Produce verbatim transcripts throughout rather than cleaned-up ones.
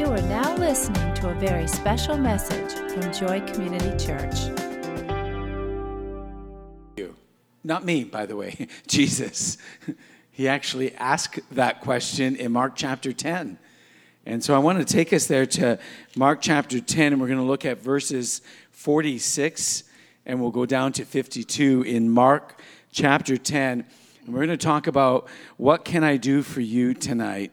are now listening to a very special message from Joy Community Church. Not me, by the way, Jesus. He actually asked that question in Mark chapter ten. And so I want to take us there to Mark chapter ten, and we're going to look at verses forty-six, and we'll go down to fifty-two in Mark chapter ten. And we're going to talk about what can I do for you tonight.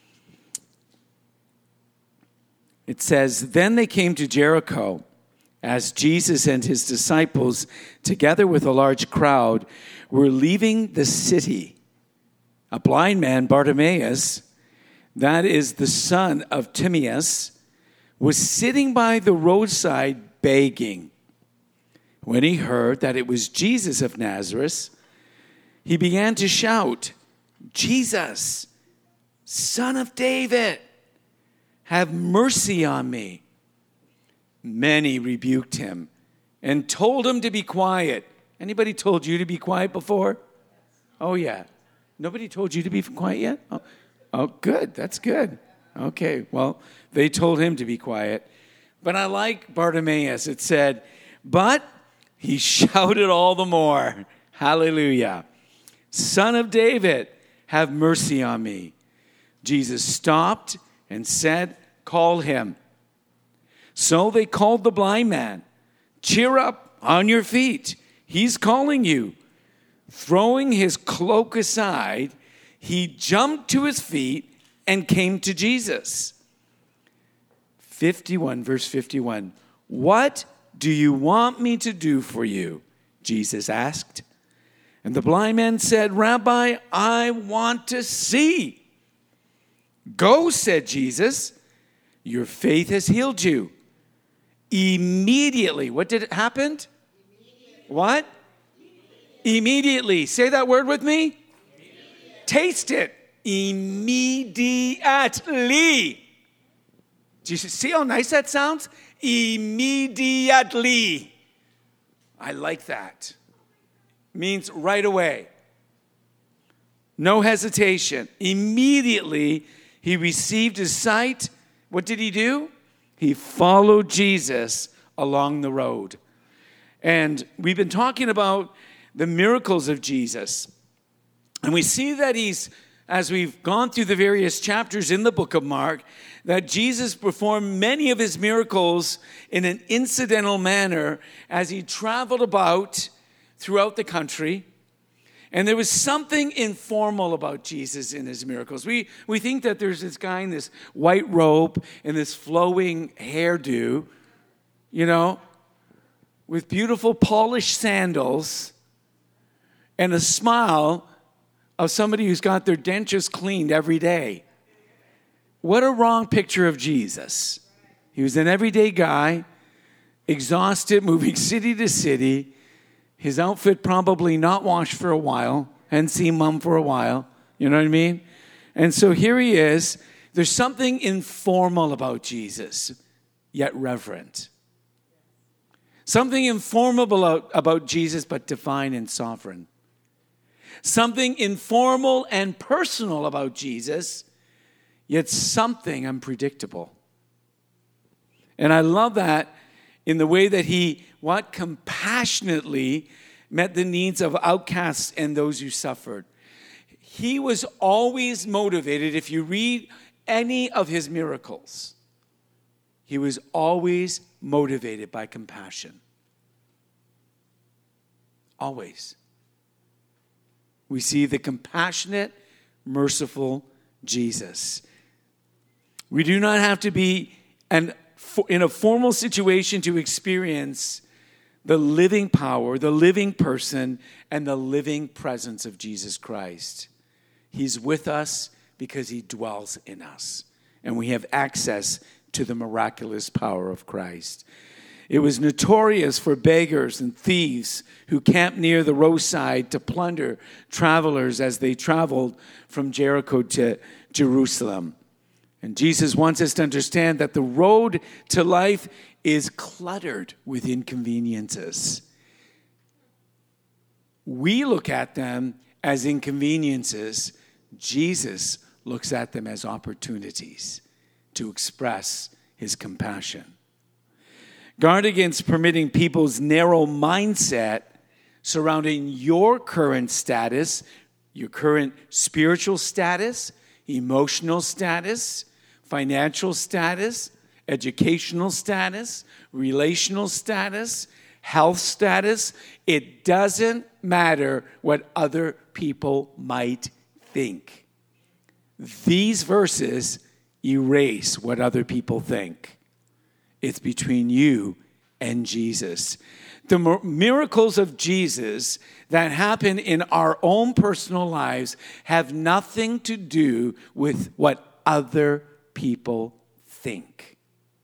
It says, then they came to Jericho, as Jesus and his disciples, together with a large crowd, were leaving the city. A blind man, Bartimaeus, that is the son of Timaeus, was sitting by the roadside begging. When he heard that it was Jesus of Nazareth, he began to shout, Jesus, Son of David, have mercy on me. Many rebuked him and told him to be quiet. Anybody told you to be quiet before? Oh, yeah. Nobody told you to be quiet yet? Oh, oh, good. That's good. Okay, well, they told him to be quiet. But I like Bartimaeus. It said, but he shouted all the more. Hallelujah. Son of David, have mercy on me. Jesus stopped and said, call him. So they called the blind man. Cheer up, on your feet. He's calling you. Throwing his cloak aside, he jumped to his feet and came to Jesus. fifty-one, verse fifty-one. What do you want me to do for you? Jesus asked. And the blind man said, Rabbi, I want to see. Go, said Jesus. Your faith has healed you. Immediately. What did it happen? Immediately. What? Immediately. Immediately. Say that word with me. Taste it. Immediately. Do you see how nice that sounds? Immediately. I like that. Means right away. No hesitation. Immediately, he received his sight. What did he do? He followed Jesus along the road. And we've been talking about the miracles of Jesus. And we see that he's, as we've gone through the various chapters in the book of Mark, that Jesus performed many of his miracles in an incidental manner as he traveled about throughout the country. And there was something informal about Jesus in his miracles. We we think that there's this guy in this white robe and this flowing hairdo, you know, with beautiful polished sandals and a smile of somebody who's got their dentures cleaned every day. What a wrong picture of Jesus. He was an everyday guy, exhausted, moving city to city. His outfit probably not washed for a while. Hadn't seen mom for a while. You know what I mean? And so here he is. There's something informal about Jesus, yet reverent. Something informal about, about Jesus, but divine and sovereign. Something informal and personal about Jesus, yet something unpredictable. And I love that in the way that he, what, compassionately met the needs of outcasts and those who suffered. He was always motivated. If you read any of his miracles, he was always motivated by compassion. Always. We see the compassionate, merciful Jesus. We do not have to be an in a formal situation to experience the living power, the living person, and the living presence of Jesus Christ. He's with us because he dwells in us, and we have access to the miraculous power of Christ. It was notorious for beggars and thieves who camped near the roadside to plunder travelers as they traveled from Jericho to Jerusalem. And Jesus wants us to understand that the road to life is cluttered with inconveniences. We look at them as inconveniences. Jesus looks at them as opportunities to express his compassion. Guard against permitting people's narrow mindset surrounding your current status, your current spiritual status, emotional status, financial status, educational status, relational status, health status. It doesn't matter what other people might think. These verses erase what other people think. It's between you and Jesus. The miracles of Jesus that happen in our own personal lives have nothing to do with what other people think.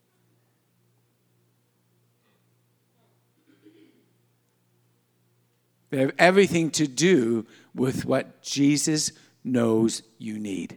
They have everything to do with what Jesus knows you need.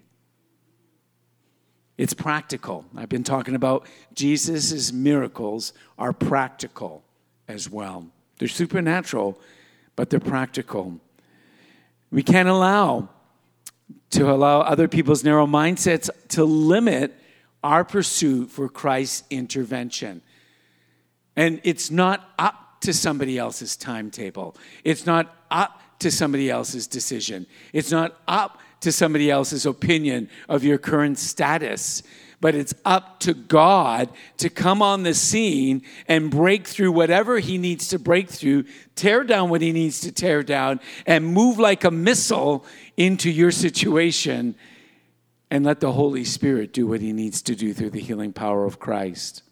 It's practical. I've been talking about Jesus' miracles are practical as well. They're supernatural, but they're practical. We can't allow to allow other people's narrow mindsets to limit our pursuit for Christ's intervention. And it's not up to somebody else's timetable. It's not up to somebody else's decision. It's not up to somebody else's opinion of your current status. But it's up to God to come on the scene and break through whatever he needs to break through, tear down what he needs to tear down, and move like a missile into your situation, and let the Holy Spirit do what he needs to do through the healing power of Christ.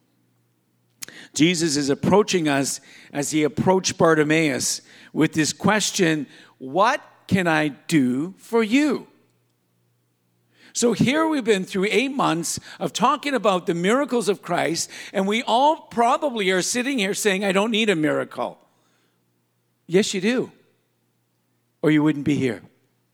Jesus is approaching us as he approached Bartimaeus with this question, what can I do for you? So here we've been through eight months of talking about the miracles of Christ, and we all probably are sitting here saying, I don't need a miracle. Yes, you do. Or you wouldn't be here.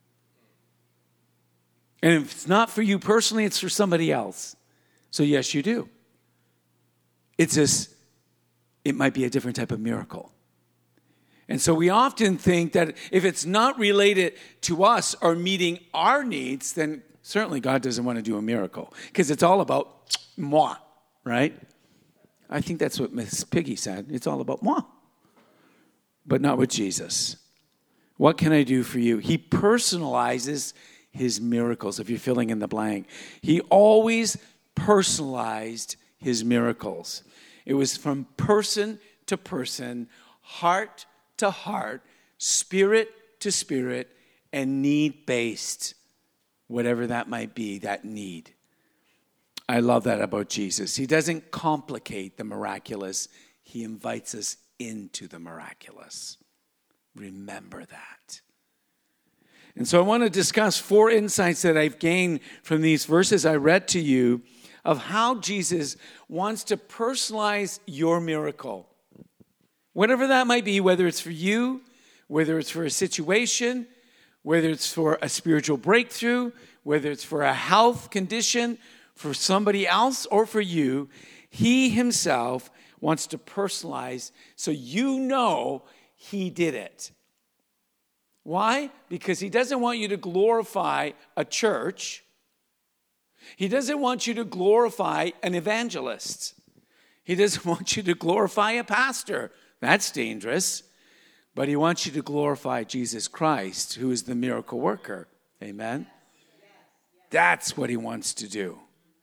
And if it's not for you personally, it's for somebody else. So yes, you do. It's just, it might be a different type of miracle. And so we often think that if it's not related to us or meeting our needs, then certainly God doesn't want to do a miracle. Because it's all about moi, right? I think that's what Miss Piggy said. It's all about moi. But not with Jesus. What can I do for you? He personalizes his miracles, if you're filling in the blank. He always personalized his miracles. It was from person to person, heart to heart, spirit to spirit, and need-based, whatever that might be, that need. I love that about Jesus. He doesn't complicate the miraculous. He invites us into the miraculous. Remember that. And so I want to discuss four insights that I've gained from these verses I read to you of how Jesus wants to personalize your miracle. Whatever that might be, whether it's for you, whether it's for a situation, whether it's for a spiritual breakthrough, whether it's for a health condition, for somebody else or for you, he himself wants to personalize so you know he did it. Why? Because he doesn't want you to glorify a church. He doesn't want you to glorify an evangelist. He doesn't want you to glorify a pastor. That's dangerous. But he wants you to glorify Jesus Christ, who is the miracle worker. Amen? That's what he wants to do.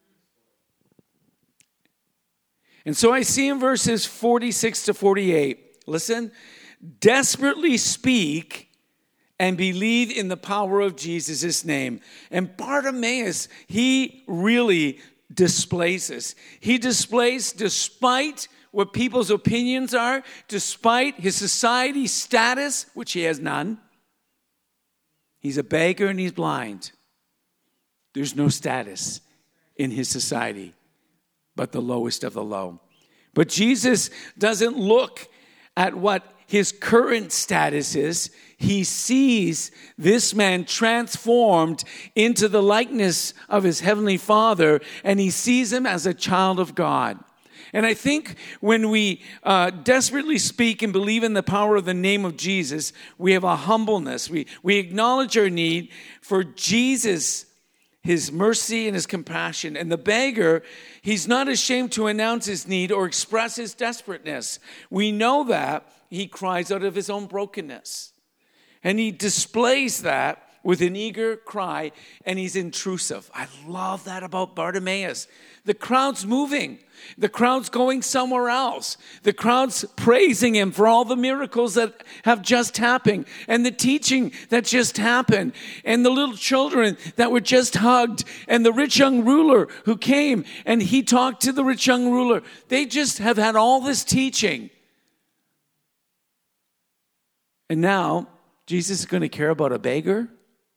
And so I see in verses forty-six to forty-eight, listen, desperately speak and believe in the power of Jesus' name. And Bartimaeus, he really displays this. He displays, despite what people's opinions are, despite his society status, which he has none. He's a beggar and he's blind. There's no status in his society but the lowest of the low. But Jesus doesn't look at what his current status is. He sees this man transformed into the likeness of his heavenly Father, and he sees him as a child of God. And I think when we uh, desperately speak and believe in the power of the name of Jesus, we have a humbleness. We, we acknowledge our need for Jesus his mercy and his compassion. And the beggar, he's not ashamed to announce his need or express his desperateness. We know that he cries out of his own brokenness. And he displays that with an eager cry, and he's intrusive. I love that about Bartimaeus. The crowd's moving. The crowd's going somewhere else. The crowd's praising him for all the miracles that have just happened, and the teaching that just happened, and the little children that were just hugged, and the rich young ruler who came, and he talked to the rich young ruler. They just have had all this teaching. And now, Jesus is going to care about a beggar?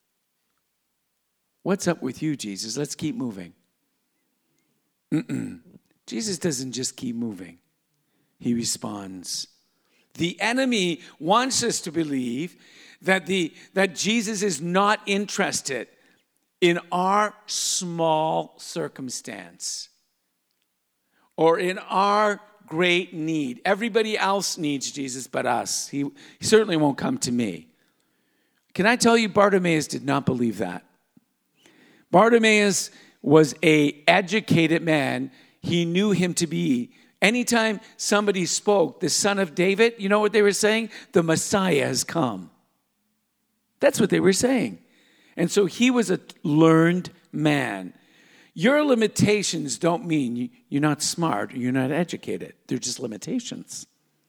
What's up with you, Jesus? Let's keep moving. Mm-mm. Jesus doesn't just keep moving. He responds. The enemy wants us to believe that, the, that Jesus is not interested in our small circumstance or in our great need. Everybody else needs Jesus but us. He, he certainly won't come to me. Can I tell you, Bartimaeus did not believe that. Bartimaeus was an educated man. He knew him to be. Anytime somebody spoke, the son of David, you know what they were saying? The Messiah has come. That's what they were saying. And so he was a learned man. Your limitations don't mean you're not smart or you're not educated. They're just limitations.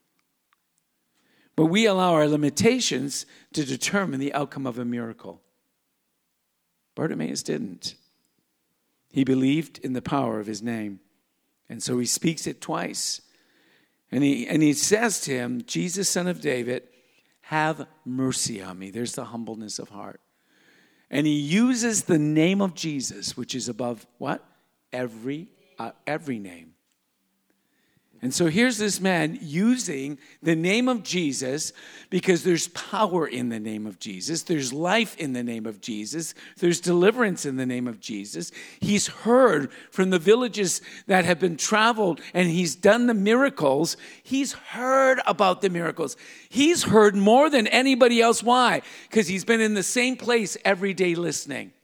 But we allow our limitations to determine the outcome of a miracle. Bartimaeus didn't. He believed in the power of his name. And so he speaks it twice. And he, and he says to him, Jesus, son of David, have mercy on me. There's the humbleness of heart. And he uses the name of Jesus, which is above what? Every, uh, every name. And so here's this man using the name of Jesus because there's power in the name of Jesus. There's life in the name of Jesus. There's deliverance in the name of Jesus. He's heard from the villages that have been traveled and he's done the miracles. He's heard about the miracles. He's heard more than anybody else. Why? Because he's been in the same place every day listening.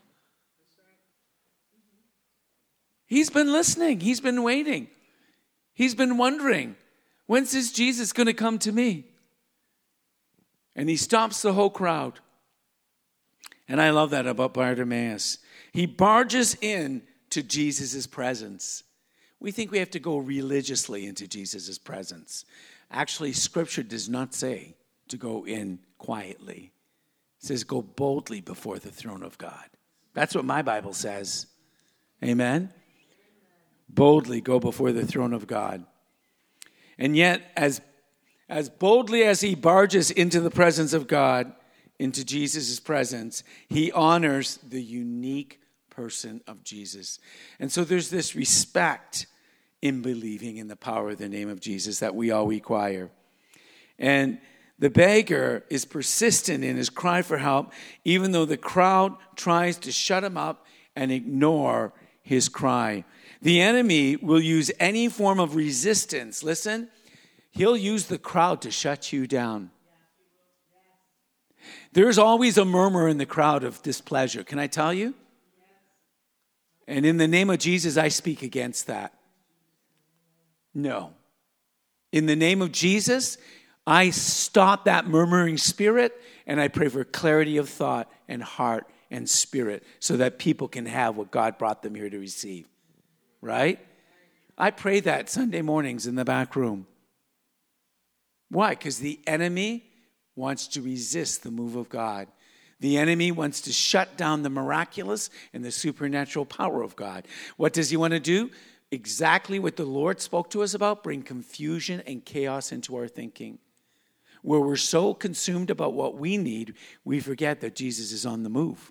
He's been listening. He's been waiting. He's been wondering, when's this Jesus going to come to me? And he stops the whole crowd. And I love that about Bartimaeus. He barges in to Jesus' presence. We think we have to go religiously into Jesus' presence. Actually, Scripture does not say to go in quietly. It says go boldly before the throne of God. That's what my Bible says. Amen? Boldly go before the throne of God. And yet, as, as boldly as he barges into the presence of God, into Jesus' presence, he honors the unique person of Jesus. And so there's this respect in believing in the power of the name of Jesus that we all require. And the beggar is persistent in his cry for help, even though the crowd tries to shut him up and ignore his cry. The enemy will use any form of resistance. Listen, he'll use the crowd to shut you down. There's always a murmur in the crowd of displeasure. Can I tell you? And in the name of Jesus, I speak against that. No. In the name of Jesus, I stop that murmuring spirit and I pray for clarity of thought and heart and spirit so that people can have what God brought them here to receive. Right? I pray that Sunday mornings in the back room. Why? Because the enemy wants to resist the move of God. The enemy wants to shut down the miraculous and the supernatural power of God. What does he want to do? Exactly what the Lord spoke to us about, bring confusion and chaos into our thinking. Where we're so consumed about what we need, we forget that Jesus is on the move.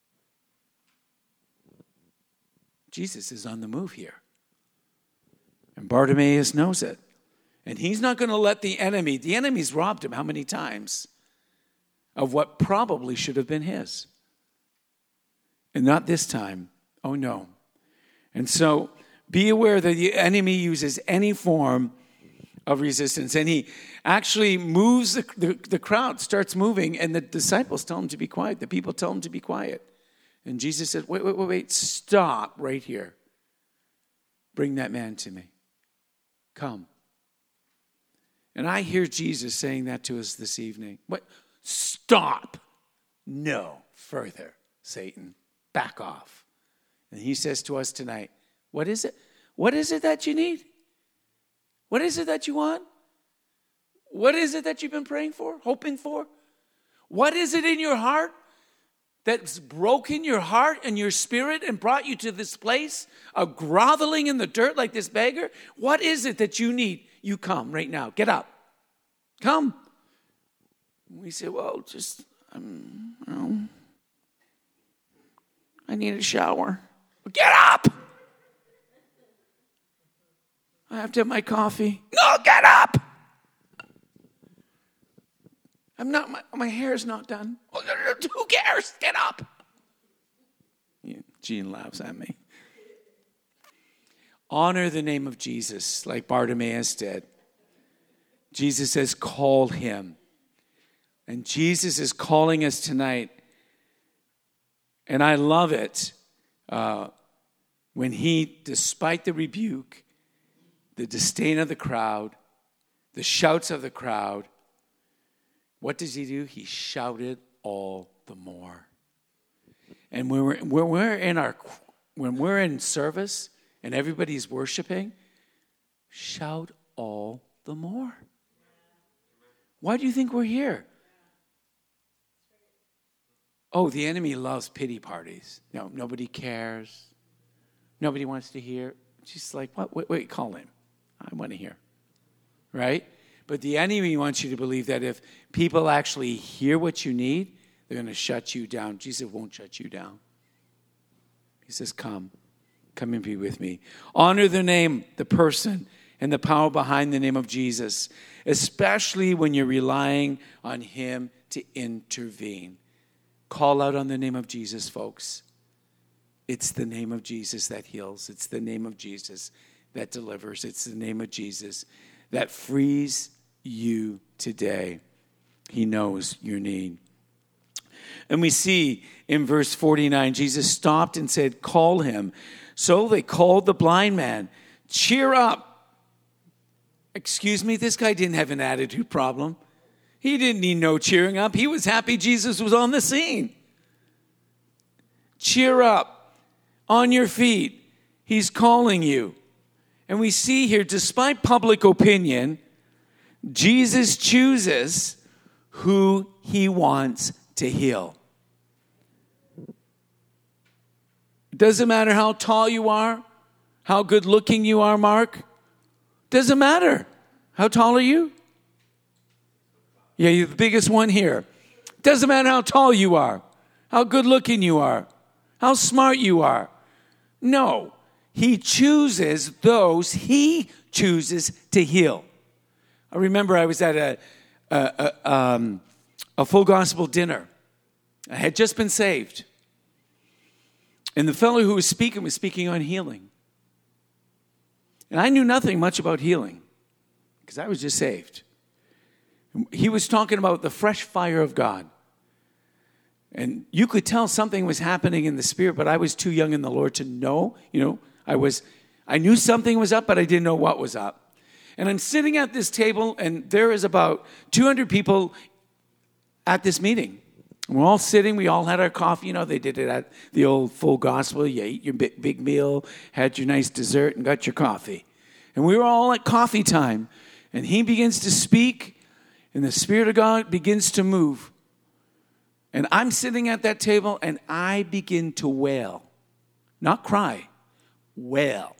Jesus is on the move here. And Bartimaeus knows it. And he's not going to let the enemy, the enemy's robbed him how many times of what probably should have been his. And not this time. Oh no. And so be aware that the enemy uses any form of resistance. And he actually moves, the, the, the crowd starts moving and the disciples tell him to be quiet. The people tell him to be quiet. And Jesus said, wait, wait, wait, wait, stop right here. Bring that man to me. Come. And I hear Jesus saying that to us this evening. What? Stop. No further, Satan. Back off. And he says to us tonight, what is it? What is it that you need? What is it that you want? What is it that you've been praying for, hoping for? What is it in your heart that's broken your heart and your spirit and brought you to this place of groveling in the dirt like this beggar? What is it that you need? You come right now. Get up. Come. We say, well, just, um, you know, I need a shower. Get up. I have to have my coffee. No, get up. I'm not, my, my hair's not done. Who cares? Get up. Yeah, Jean laughs at me. Honor the name of Jesus like Bartimaeus did. Jesus says, call him. And Jesus is calling us tonight. And I love it uh, when he, despite the rebuke, the disdain of the crowd, the shouts of the crowd, what does he do? He shouted all the more. And when we're, when we're in our, when we're in service and everybody's worshiping, shout all the more. Why do you think we're here? Oh, the enemy loves pity parties. No, nobody cares. Nobody wants to hear. She's like, what? Wait, wait, call him. I want to hear. Right? But the enemy wants you to believe that if people actually hear what you need, they're going to shut you down. Jesus won't shut you down. He says, come. Come and be with me. Honor the name, the person, and the power behind the name of Jesus, especially when you're relying on him to intervene. Call out on the name of Jesus, folks. It's the name of Jesus that heals. It's the name of Jesus that delivers. It's the name of Jesus that frees you today. He knows your need. And we see in verse forty-nine, Jesus stopped and said, call him. So they called the blind man. Cheer up. Excuse me, this guy didn't have an attitude problem. He didn't need no cheering up. He was happy Jesus was on the scene. Cheer up. On your feet. He's calling you. And we see here, despite public opinion, Jesus chooses who he wants to heal. It doesn't matter how tall you are, how good looking you are, Mark. Doesn't matter. How tall are you? Yeah, you're the biggest one here. Doesn't matter how tall you are, how good looking you are, how smart you are. No, he chooses those he chooses to heal. I remember I was at a, a, a, um, a full gospel dinner. I had just been saved. And the fellow who was speaking was speaking on healing. And I knew nothing much about healing because I was just saved. He was talking about the fresh fire of God. And you could tell something was happening in the spirit, but I was too young in the Lord to know. You know, I was, I knew something was up, but I didn't know what was up. And I'm sitting at this table, and there is about two hundred people at this meeting. And we're all sitting. We all had our coffee. You know, they did it at the old full gospel. You ate your big, big meal, had your nice dessert, and got your coffee. And we were all at coffee time. And he begins to speak, and the Spirit of God begins to move. And I'm sitting at that table, and I begin to wail. Not cry. Wail.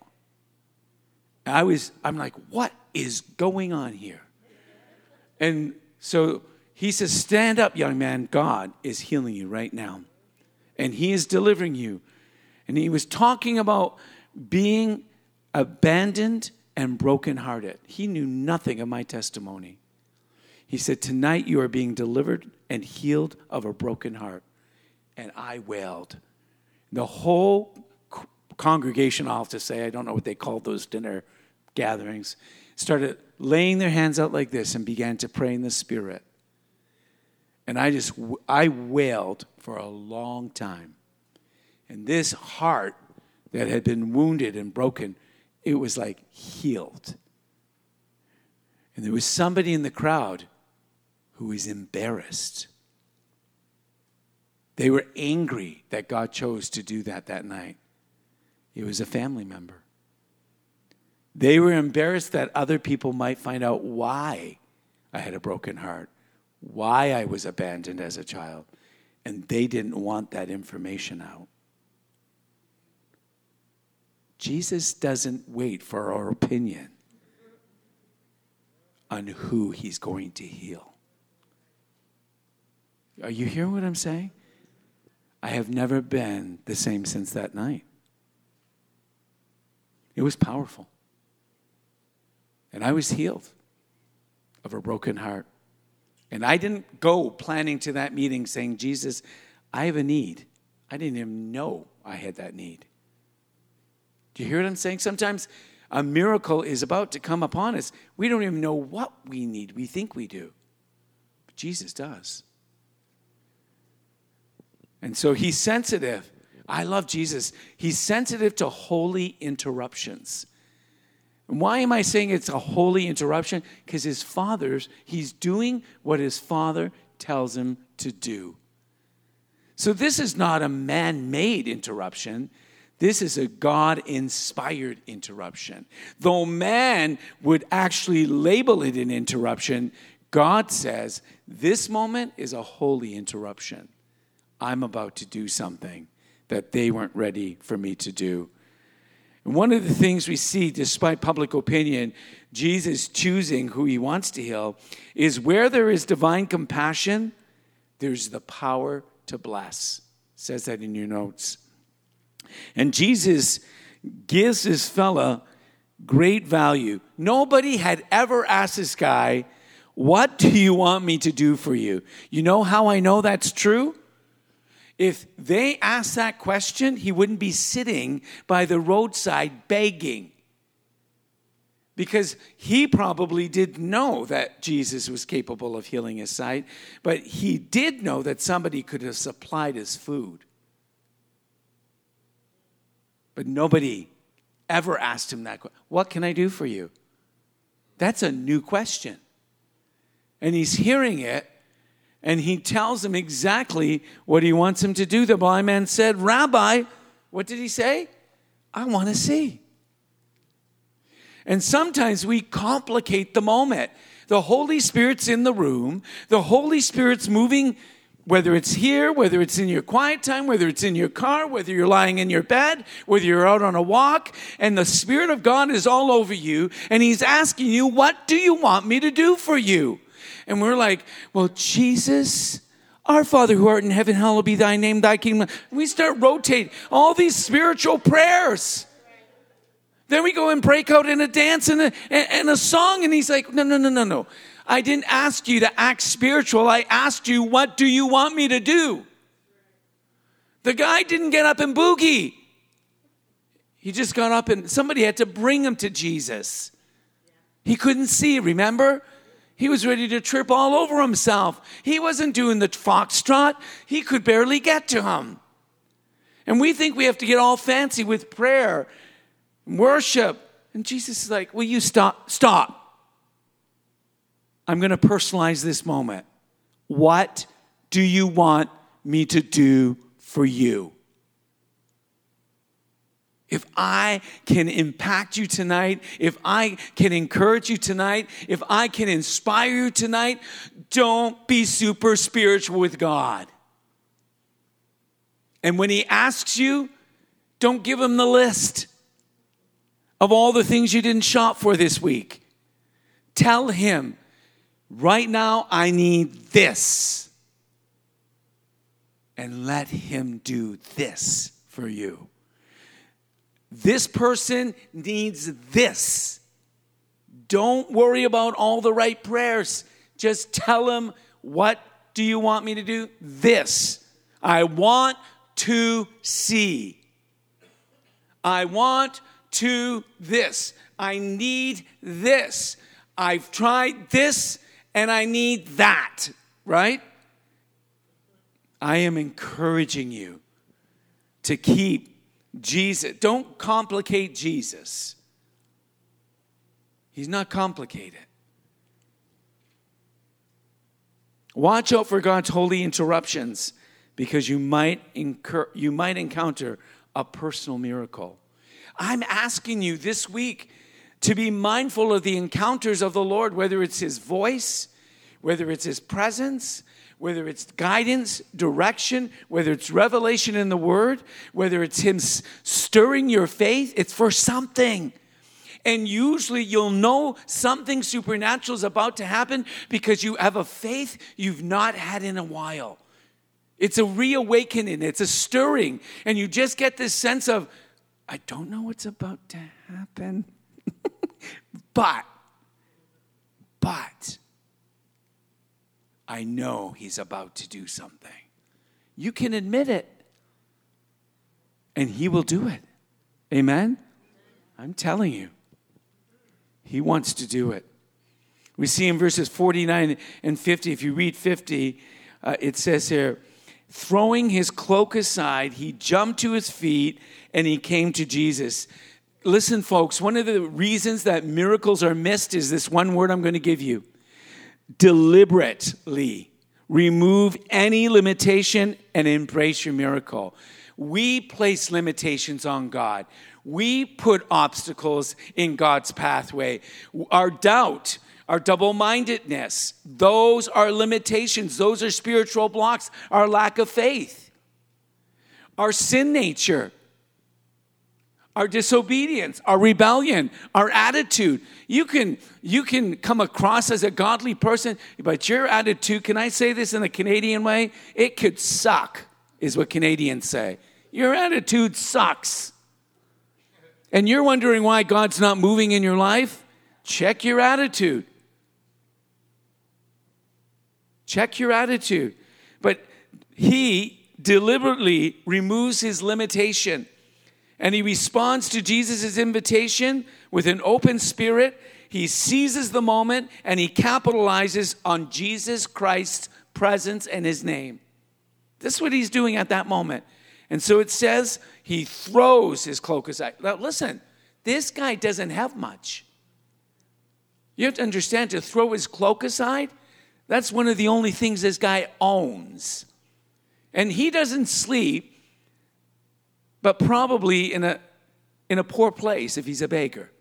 I was, I'm like, what is going on here? And so he says, stand up, young man. God is healing you right now. And he is delivering you. And he was talking about being abandoned and brokenhearted. He knew nothing of my testimony. He said, tonight you are being delivered and healed of a broken heart. And I wailed. The whole congregation, I'll have to say, I don't know what they called those dinner gatherings, started laying their hands out like this and began to pray in the Spirit. And I just, I wailed for a long time. And this heart that had been wounded and broken, it was like healed. And there was somebody in the crowd who was embarrassed. They were angry that God chose to do that that night. It was a family member. They were embarrassed that other people might find out why I had a broken heart, why I was abandoned as a child, and they didn't want that information out. Jesus doesn't wait for our opinion on who he's going to heal. Are you hearing what I'm saying? I have never been the same since that night. It was powerful. And I was healed of a broken heart. And I didn't go planning to that meeting saying, Jesus, I have a need. I didn't even know I had that need. Do you hear what I'm saying? Sometimes a miracle is about to come upon us. We don't even know what we need. We think we do. But Jesus does. And so he's sensitive. I love Jesus. He's sensitive to holy interruptions. And why am I saying it's a holy interruption? Because his father's, he's doing what his father tells him to do. So this is not a man-made interruption. This is a God-inspired interruption. Though man would actually label it an interruption, God says, this moment is a holy interruption. I'm about to do something that they weren't ready for me to do. And one of the things we see, despite public opinion, Jesus choosing who he wants to heal, is where there is divine compassion, there's the power to bless. It says that in your notes. And Jesus gives this fella great value. Nobody had ever asked this guy, what do you want me to do for you? You know how I know that's true? If they asked that question, he wouldn't be sitting by the roadside begging. Because he probably didn't know that Jesus was capable of healing his sight, but he did know that somebody could have supplied his food. But nobody ever asked him that question. What can I do for you? That's a new question. And he's hearing it. And he tells him exactly what he wants him to do. The blind man said, Rabbi, what did he say? I want to see. And sometimes we complicate the moment. The Holy Spirit's in the room. The Holy Spirit's moving, whether it's here, whether it's in your quiet time, whether it's in your car, whether you're lying in your bed, whether you're out on a walk, and the Spirit of God is all over you, and he's asking you, what do you want me to do for you? And we're like, well, Jesus, our Father who art in heaven, hallowed be thy name, thy kingdom. We start rotating all these spiritual prayers. Then we go and break out in a dance and a, and a song. And he's like, no, no, no, no, no. I didn't ask you to act spiritual. I asked you, what do you want me to do? The guy didn't get up and boogie. He just got up and somebody had to bring him to Jesus. He couldn't see, remember? He was ready to trip all over himself. He wasn't doing the foxtrot. He could barely get to him. And we think we have to get all fancy with prayer, worship. And Jesus is like, will you stop? Stop. I'm going to personalize this moment. What do you want me to do for you? If I can impact you tonight, if I can encourage you tonight, if I can inspire you tonight, don't be super spiritual with God. And when he asks you, don't give him the list of all the things you didn't shop for this week. Tell him, right now I need this. And let him do this for you. This person needs this. Don't worry about all the right prayers. Just tell him, what do you want me to do? This. I want to see. I want to this. I need this. I've tried this and I need that. Right? I am encouraging you. to keep Jesus. Don't complicate Jesus. He's not complicated. Watch out for God's holy interruptions, because you might incur, you might encounter a personal miracle. I'm asking you this week to be mindful of the encounters of the Lord, whether it's His voice, whether it's His presence, whether it's guidance, direction, whether it's revelation in the Word, whether it's Him stirring your faith. It's for something. And usually you'll know something supernatural is about to happen because you have a faith you've not had in a while. It's a reawakening. It's a stirring. And you just get this sense of, I don't know what's about to happen. but, but, I know He's about to do something. You can admit it. And He will do it. Amen? I'm telling you. He wants to do it. We see in verses forty-nine and fifty, if you read fifty, uh, it says here, throwing his cloak aside, he jumped to his feet and he came to Jesus. Listen, folks, one of the reasons that miracles are missed is this one word I'm going to give you. Deliberately remove any limitation and embrace your miracle. We place limitations on God. We put obstacles in God's pathway. Our doubt, our double-mindedness, those are limitations. Those are spiritual blocks. Our lack of faith. Our sin nature. Our disobedience, our rebellion, our attitude. You can, you can come across as a godly person, but your attitude, can I say this in a Canadian way? It could suck, is what Canadians say. Your attitude sucks. And you're wondering why God's not moving in your life? Check your attitude. Check your attitude. But He deliberately removes his limitation. And he responds to Jesus' invitation with an open spirit. He seizes the moment and he capitalizes on Jesus Christ's presence and His name. This is what he's doing at that moment. And so it says he throws his cloak aside. Now listen, this guy doesn't have much. You have to understand, to throw his cloak aside, that's one of the only things this guy owns. And he doesn't sleep, but probably in a in a poor place if he's a baker.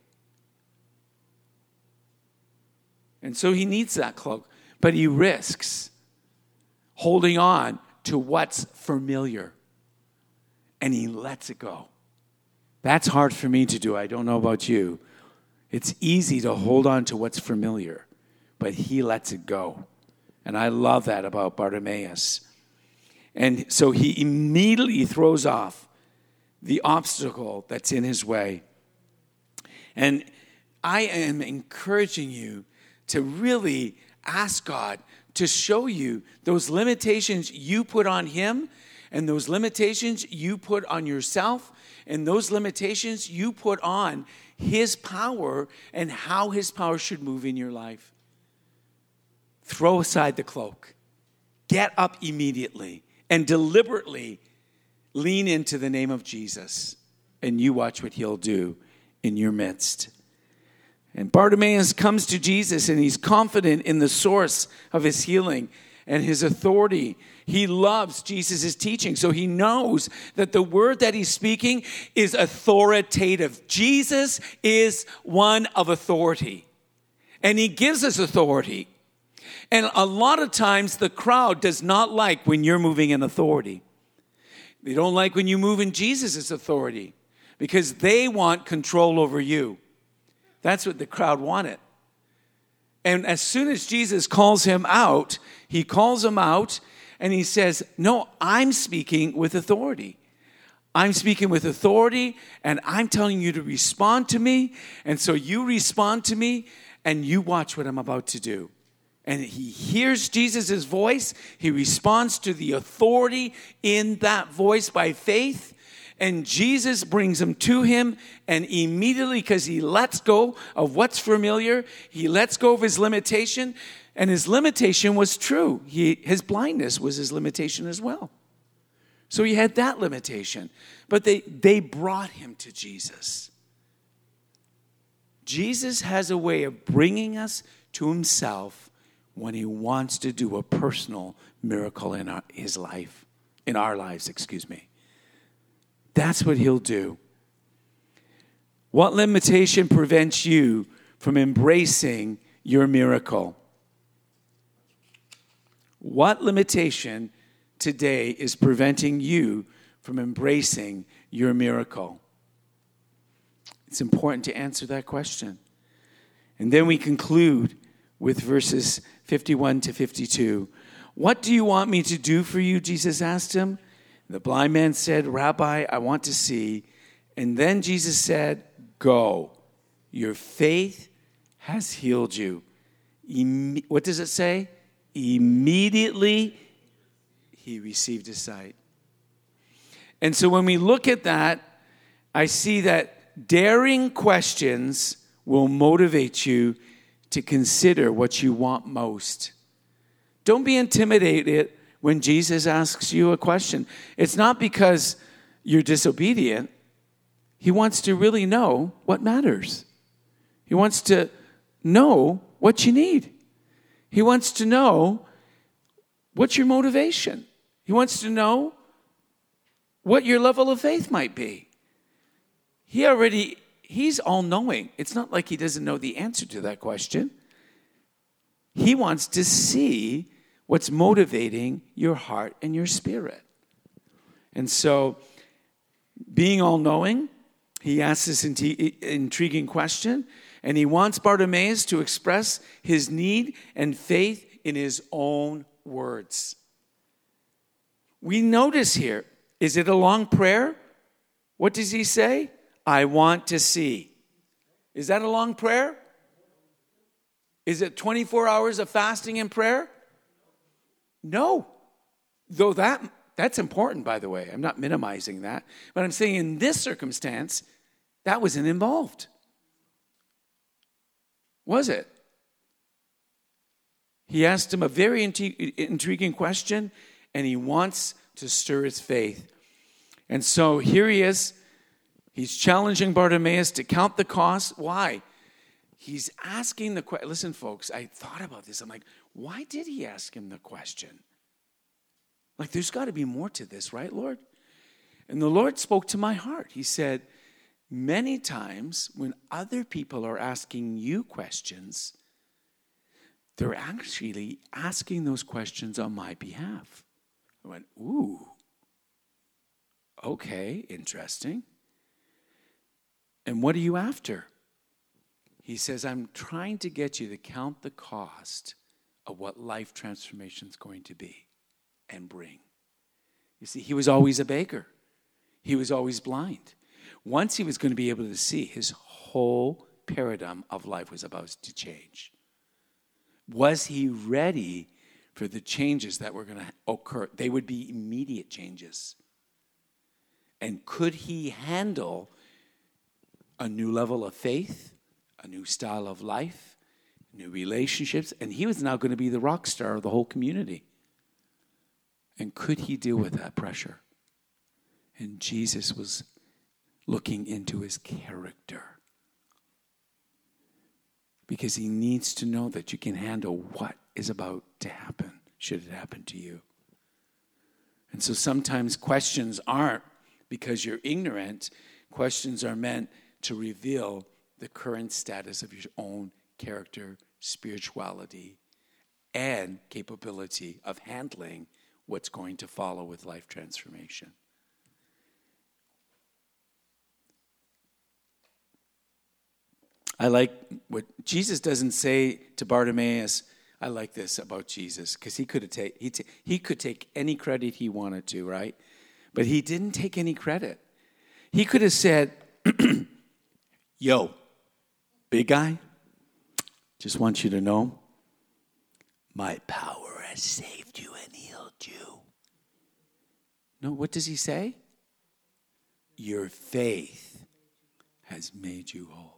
And so he needs that cloak, but he risks holding on to what's familiar. And he lets it go. That's hard for me to do. I don't know about you. It's easy to hold on to what's familiar, but he lets it go. And I love that about Bartimaeus. And so he immediately throws off the obstacle that's in his way. And I am encouraging you to really ask God to show you those limitations you put on him, and those limitations you put on yourself, and those limitations you put on his power and how his power should move in your life. Throw aside the cloak. Get up immediately and deliberately lean into the name of Jesus, and you watch what he'll do in your midst. And Bartimaeus comes to Jesus, and he's confident in the source of his healing and his authority. He loves Jesus' teaching, so he knows that the word that he's speaking is authoritative. Jesus is one of authority, and he gives us authority. And a lot of times the crowd does not like when you're moving in authority. They don't like when you move in Jesus' authority because they want control over you. That's what the crowd wanted. And as soon as Jesus calls him out, he calls him out and he says, no, I'm speaking with authority. I'm speaking with authority and I'm telling you to respond to me. And so you respond to me and you watch what I'm about to do. And he hears Jesus' voice. He responds to the authority in that voice by faith. And Jesus brings him to him, and immediately, because he lets go of what's familiar, he lets go of his limitation, and his limitation was true. He, his blindness was his limitation as well. So he had that limitation. But they, they brought him to Jesus. Jesus has a way of bringing us to himself when he wants to do a personal miracle in our, his life, in our lives, excuse me. That's what he'll do. What limitation prevents you from embracing your miracle? What limitation today is preventing you from embracing your miracle? It's important to answer that question. And then we conclude with verses fifty-one to fifty-two. What do you want me to do for you? Jesus asked him. The blind man said, Rabbi, I want to see. And then Jesus said, go. Your faith has healed you. Imme- what does it say? Immediately he received his sight. And so when we look at that, I see that daring questions will motivate you to consider what you want most. Don't be intimidated when Jesus asks you a question. It's not because you're disobedient. He wants to really know what matters. He wants to know what you need. He wants to know what's your motivation. He wants to know what your level of faith might be. He already, he's all-knowing. It's not like he doesn't know the answer to that question. He wants to see what's motivating your heart and your spirit. And so, being all-knowing, he asks this intriguing question, and he wants Bartimaeus to express his need and faith in his own words. We notice here, is it a long prayer? What does he say? I want to see. Is that a long prayer? Is it twenty-four hours of fasting and prayer? No. Though that that's important, by the way. I'm not minimizing that. But I'm saying in this circumstance, that wasn't involved. Was it? He asked him a very intri- intriguing question, and he wants to stir his faith. And so here he is. He's challenging Bartimaeus to count the cost. Why? He's asking the question. Listen, folks, I thought about this. I'm like, why did he ask him the question? Like, there's got to be more to this, right, Lord? And the Lord spoke to my heart. He said, many times when other people are asking you questions, they're actually asking those questions on my behalf. I went, ooh, okay, interesting. And what are you after? He says, I'm trying to get you to count the cost of what life transformation is going to be and bring. You see, he was always a beggar. He was always blind. Once he was going to be able to see, his whole paradigm of life was about to change. Was he ready for the changes that were going to occur? They would be immediate changes. And could he handle a new level of faith, a new style of life, new relationships? And he was now going to be the rock star of the whole community. And could he deal with that pressure? And Jesus was looking into his character. Because he needs to know that you can handle what is about to happen, should it happen to you. And so sometimes questions aren't because you're ignorant. Questions are meant to reveal the current status of your own character, spirituality, and capability of handling what's going to follow with life transformation. I like what Jesus doesn't say to Bartimaeus. I like this about Jesus because he could have take he t- he could take any credit he wanted to, right? But he didn't take any credit. He could have said, "Yo, big guy, just want you to know, my power has saved you and healed you." No, what does he say? Your faith has made you whole.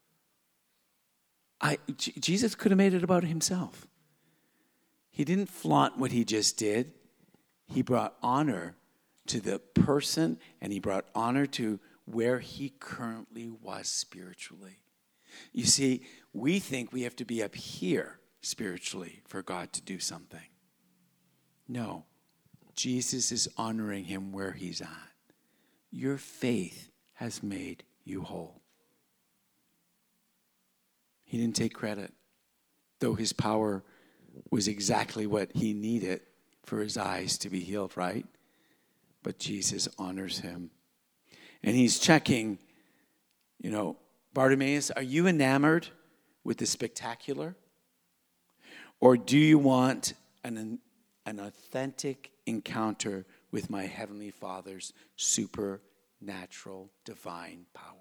I, J- Jesus could have made it about himself. He didn't flaunt what he just did. He brought honor to the person, and he brought honor to where he currently was spiritually. You see, we think we have to be up here spiritually for God to do something. No, Jesus is honoring him where he's at. Your faith has made you whole. He didn't take credit, though his power was exactly what he needed for his eyes to be healed, right? But Jesus honors him. And he's checking, you know, Bartimaeus, are you enamored with the spectacular? Or do you want an, an authentic encounter with my Heavenly Father's supernatural divine power?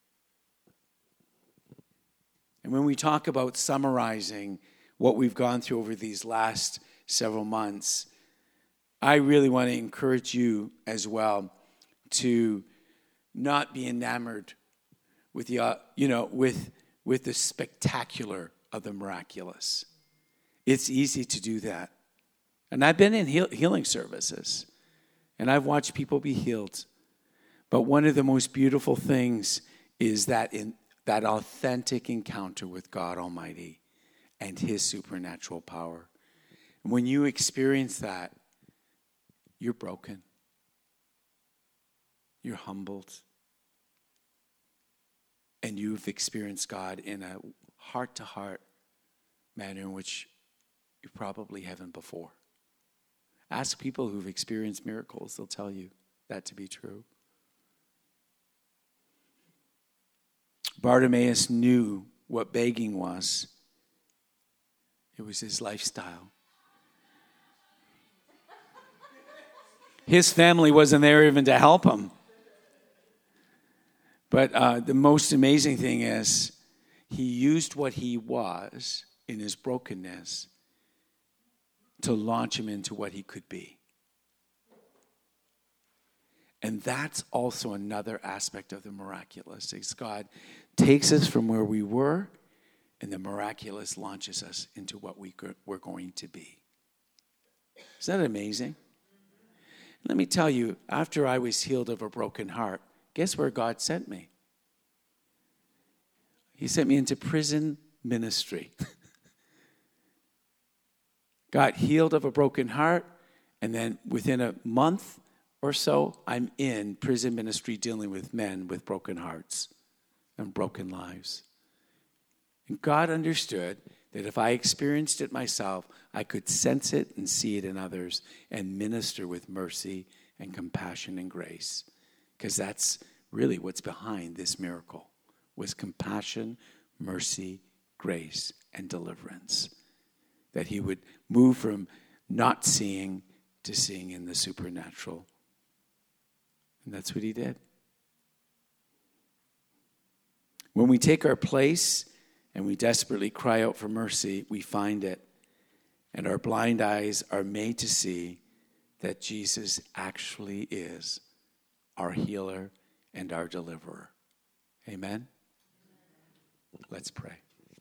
And when we talk about summarizing what we've gone through over these last several months, I really want to encourage you as well to not be enamored with the, uh, you know, with with the spectacular of the miraculous. It's easy to do that. And I've been in heal- healing services, and I've watched people be healed. But one of the most beautiful things is that in that authentic encounter with God Almighty and his supernatural power. And when you experience that, you're broken. You're humbled. And you've experienced God in a heart-to-heart manner in which you probably haven't before. Ask people who've experienced miracles. They'll tell you that to be true. Bartimaeus knew what begging was. It was his lifestyle. His family wasn't there even to help him. But uh, the most amazing thing is he used what he was in his brokenness to launch him into what he could be. And that's also another aspect of the miraculous. Is God takes us from where we were, and the miraculous launches us into what we go- we're going to be. Is that amazing? Let me tell you, after I was healed of a broken heart, guess where God sent me? He sent me into prison ministry. Got healed of a broken heart, and then within a month or so, I'm in prison ministry dealing with men with broken hearts and broken lives. And God understood that if I experienced it myself, I could sense it and see it in others and minister with mercy and compassion and grace. Because that's really what's behind this miracle, was compassion, mercy, grace, and deliverance. That he would move from not seeing to seeing in the supernatural. And that's what he did. When we take our place and we desperately cry out for mercy, we find it. And our blind eyes are made to see that Jesus actually is our healer and our deliverer. Amen? Let's pray.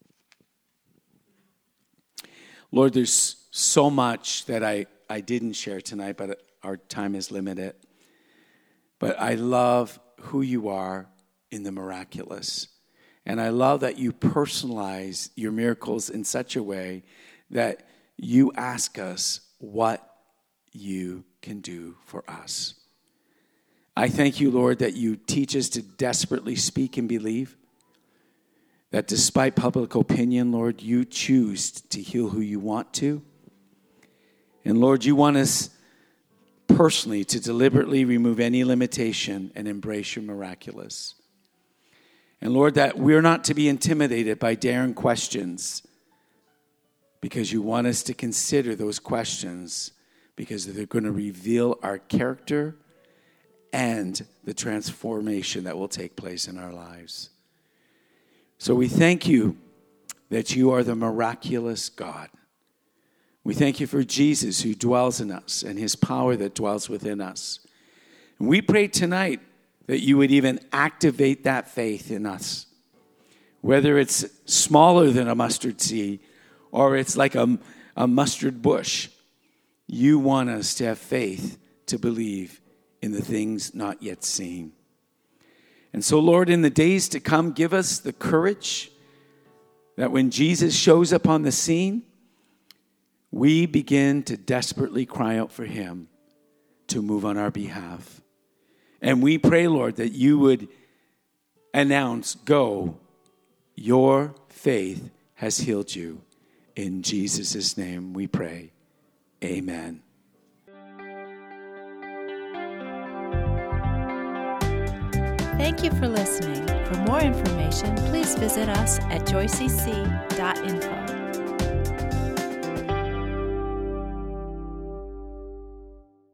Lord, there's so much that I, I didn't share tonight, but our time is limited. But I love who you are in the miraculous. And I love that you personalize your miracles in such a way that you ask us what you can do for us. I thank you, Lord, that you teach us to desperately speak and believe. That despite public opinion, Lord, you choose to heal who you want to. And Lord, you want us personally to deliberately remove any limitation and embrace your miraculous. And Lord, that we're not to be intimidated by daring questions, because you want us to consider those questions because they're going to reveal our character and the transformation that will take place in our lives. So we thank you that you are the miraculous God. We thank you for Jesus who dwells in us and his power that dwells within us. And we pray tonight that you would even activate that faith in us. Whether it's smaller than a mustard seed or it's like a, a mustard bush, you want us to have faith to believe in the things not yet seen. And so, Lord, in the days to come, give us the courage that when Jesus shows up on the scene, we begin to desperately cry out for him to move on our behalf. And we pray, Lord, that you would announce, go, your faith has healed you. In Jesus' name we pray. Amen. Thank you for listening. For more information, please visit us at joy c c dot info.